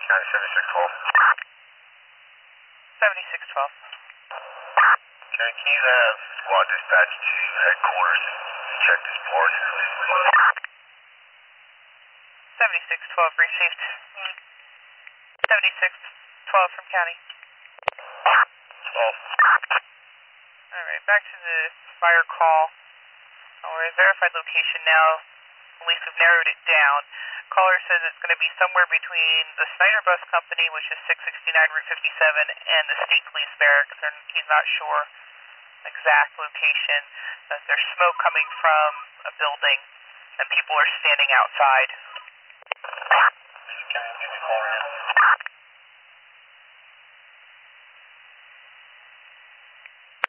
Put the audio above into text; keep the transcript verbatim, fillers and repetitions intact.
seventy-six twelve. seventy-six twelve. Okay, can you have squad dispatch to headquarters and check this port, please? seventy-six twelve received. seventy-six twelve from county. twelve. Alright, back to the fire call. Alright, verified location now. At least we've narrowed it down. Caller says it's going to be somewhere between the Snyder Bus Company, which is six sixty-nine Route fifty-seven, and the State Police Barracks. And he's not sure exact location. Uh, there's smoke coming from a building, and people are standing outside. Can you give me a call right now?